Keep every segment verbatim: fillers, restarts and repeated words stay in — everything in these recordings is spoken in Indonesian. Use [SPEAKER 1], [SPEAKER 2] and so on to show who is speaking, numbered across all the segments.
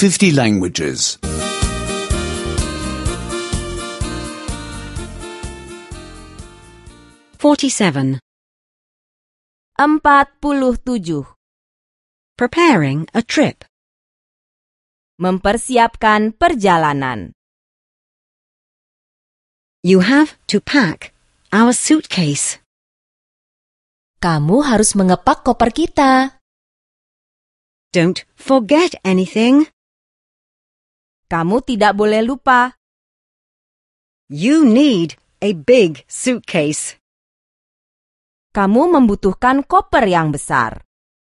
[SPEAKER 1] fifty languages.
[SPEAKER 2] forty-seven.
[SPEAKER 3] Empat puluh tujuh.
[SPEAKER 2] Preparing a trip.
[SPEAKER 3] Mempersiapkan perjalanan.
[SPEAKER 2] You have to pack our suitcase.
[SPEAKER 3] Kamu harus mengepak koper kita.
[SPEAKER 2] Don't forget anything.
[SPEAKER 3] Kamu tidak boleh lupa.
[SPEAKER 2] You need a big suitcase.
[SPEAKER 3] Kamu membutuhkan koper yang besar.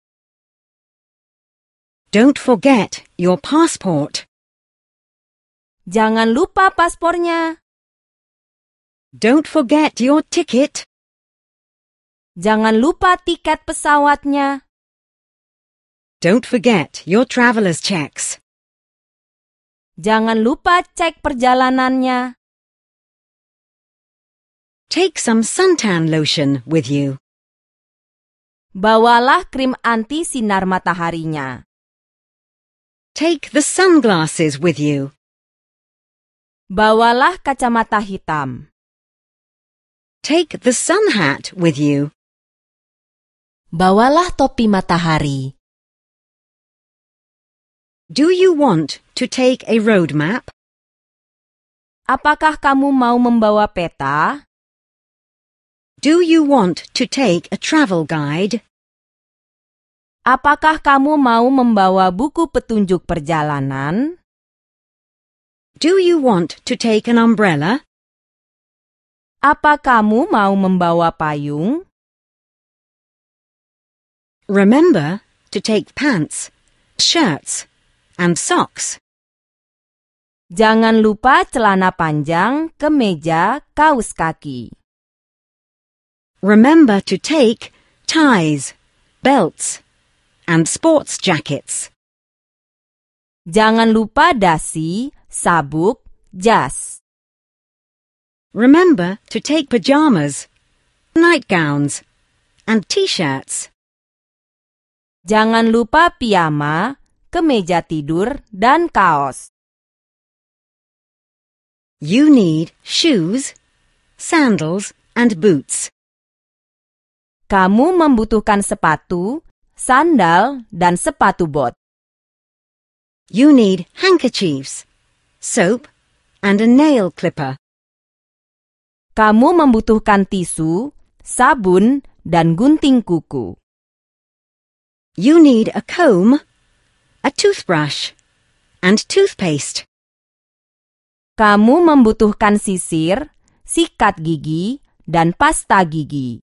[SPEAKER 2] Don't forget your passport.
[SPEAKER 3] Jangan lupa paspornya.
[SPEAKER 2] Don't forget your ticket.
[SPEAKER 3] Jangan lupa tiket pesawatnya.
[SPEAKER 2] Don't forget your traveler's checks.
[SPEAKER 3] Jangan lupa cek perjalanannya.
[SPEAKER 2] Take some suntan lotion with you.
[SPEAKER 3] Bawalah krim anti sinar mataharinya.
[SPEAKER 2] Take the sunglasses with you.
[SPEAKER 3] Bawalah kacamata hitam.
[SPEAKER 2] Take the sun hat with you.
[SPEAKER 3] Bawalah topi matahari.
[SPEAKER 2] Do you want to take a road map?
[SPEAKER 3] Apakah kamu mau membawa peta?
[SPEAKER 2] Do you want to take a travel guide?
[SPEAKER 3] Apakah kamu mau membawa buku petunjuk perjalanan?
[SPEAKER 2] Do you want to take an umbrella?
[SPEAKER 3] Apa kamu mau membawa payung?
[SPEAKER 2] Remember to take pants, shirts, and socks.
[SPEAKER 3] Jangan lupa celana panjang, kemeja, kaos kaki.
[SPEAKER 2] Remember to take ties, belts, and sports jackets.
[SPEAKER 3] Jangan lupa dasi, sabuk, jas.
[SPEAKER 2] Remember to take pajamas, nightgowns, and t-shirts.
[SPEAKER 3] Jangan lupa piyama, kemeja tidur, dan kaos.
[SPEAKER 2] You need shoes, sandals, and boots.
[SPEAKER 3] Kamu membutuhkan sepatu, sandal, dan sepatu bot.
[SPEAKER 2] You need handkerchiefs, soap, and a nail clipper.
[SPEAKER 3] Kamu membutuhkan tisu, sabun, dan gunting kuku.
[SPEAKER 2] You need a comb, a toothbrush, and toothpaste.
[SPEAKER 3] Kamu membutuhkan sisir, sikat gigi, dan pasta gigi.